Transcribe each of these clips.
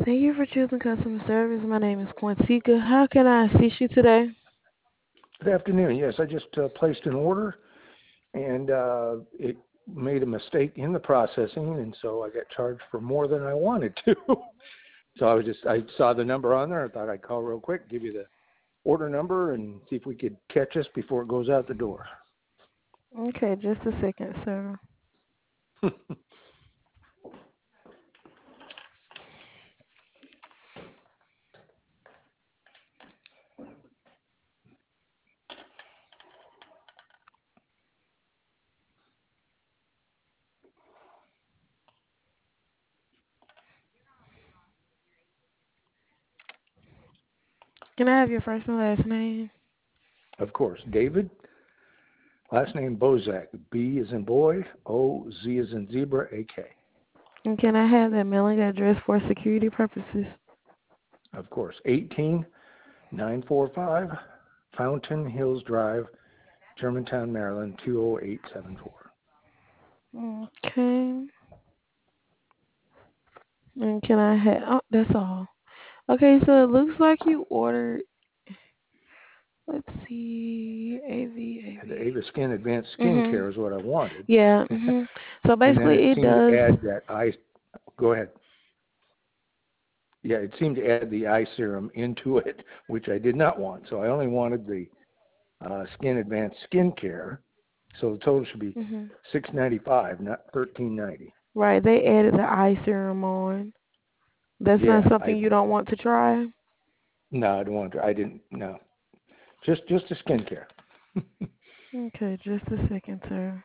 Thank you for choosing customer service. My name is Quantica. How can I assist you today? Good afternoon. Yes, I just placed an order, and it made a mistake in the processing, and so I got charged for more than I wanted to. So I saw the number on there. I thought I'd call real quick, give you the order number, and see if we could catch us before it goes out the door. Okay, just a second, sir. Can I have your first and last name? Of course, David. Last name Bozak. B is in boy. O Z is in zebra. AK. And can I have that mailing address for security purposes? Of course, 18945 Fountain Hills Drive, Germantown, Maryland 20874. Okay. And can I have, oh, that's all. Okay, so it looks like you ordered, let's see, The AV. Ava Skin Advanced Mhm. Skincare is what I wanted. Yeah. Mhm. So And then it basically, it seemed to does. add that eye. Go ahead. Yeah, it seemed to add the eye serum into it, which I did not want. So I only wanted the Skin Advanced Skincare. So the total should be Mhm. $695, not $13.90. Right. They added the eye serum on. That's not Yeah, something I you don't want to try. no, I don't want to. I didn't. No, just the skincare. Okay, just a second, sir.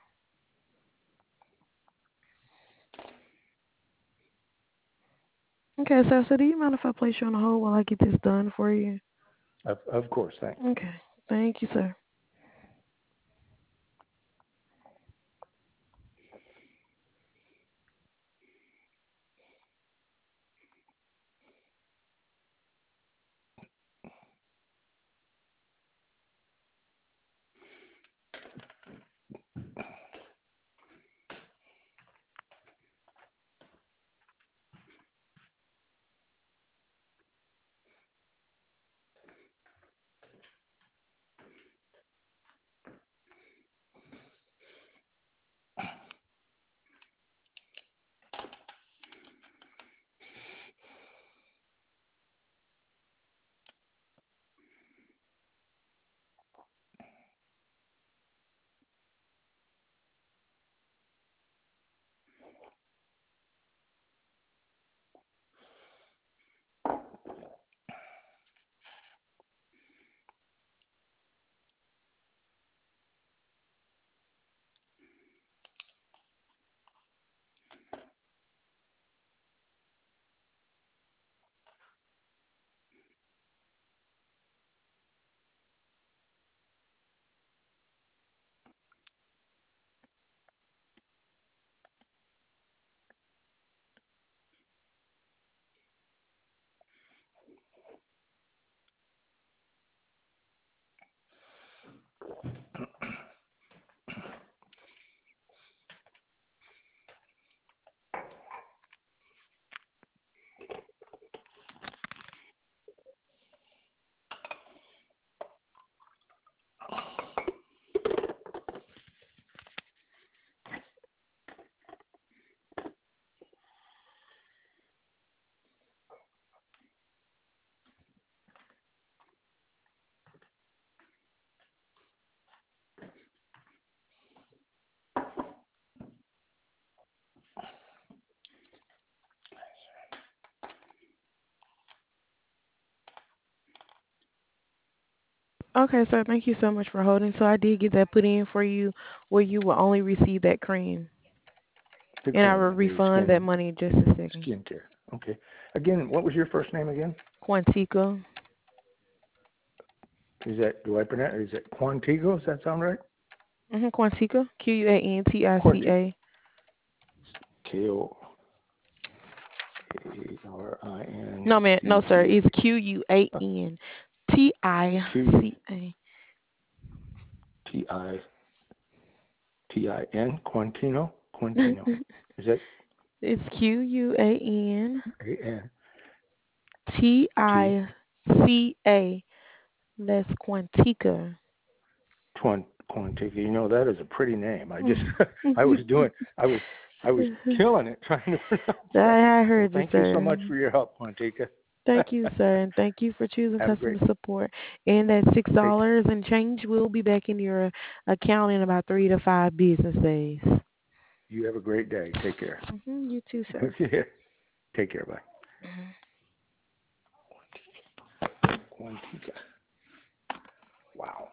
Okay, sir. So do you mind if I place you on hold while I get this done for you? Of course, thanks. Okay. Thank you, sir. Okay, sir. Thank you so much for holding. So I did get that put in for you, where you will only receive that cream, The and I will cream, the refund that money in just a second. skincare. Okay. Again, what was your first name again? Quantica. Is that do I pronounce? Is it Quantigo? Does that sound right? Quantica. Quantica. Quantico. K-O-A-R-I-N No, man. No, sir. C-T. It's Q Quantica. T I T I N. Quantino. Is that It's Quan. A N? T Tica. That's Quantica. Quantica. You know, that is a pretty name. I just Mhm. I was doing I was killing it trying to pronounce that. I Well, heard you, thank you so much sir. for your help, Quantica. Thank you, sir, and thank you for choosing Have a customer great support. And that six take. dollars and change will be back in your account in about 3 to 5 business days. You have a great day. Take care. You too, sir. Take care. Bye. Mhm. Quantica. Wow.